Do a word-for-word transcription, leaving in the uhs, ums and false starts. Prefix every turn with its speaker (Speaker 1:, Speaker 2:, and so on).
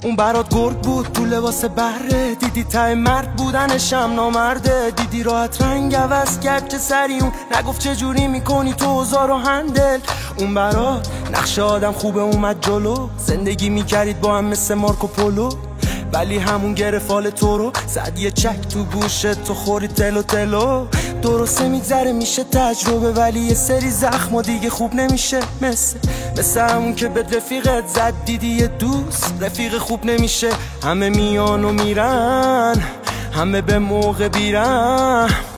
Speaker 1: اون برات گرد بود تو لباس بره، دیدی ته مرد بودنشم نامرده، دیدی راحت رنگ عوض کرد چه سری اون نگفت چه جوری میکنی تو اوزار و هندل. اون برات نقش آدم خوبه اومد جلو، زندگی میکردید با هم مثل مارکو پولو، ولی همون گرفال تو رو زد یه چک تو گوشت تو خوری تلو تلو. درسته میگذره میشه تجربه، ولی یه سری زخم و دیگه خوب نمیشه، مثل مثل همون که به رفیقت زد، دیدی یه دوست رفیق خوب نمیشه. همه میان و میرن، همه به موقع بیرن.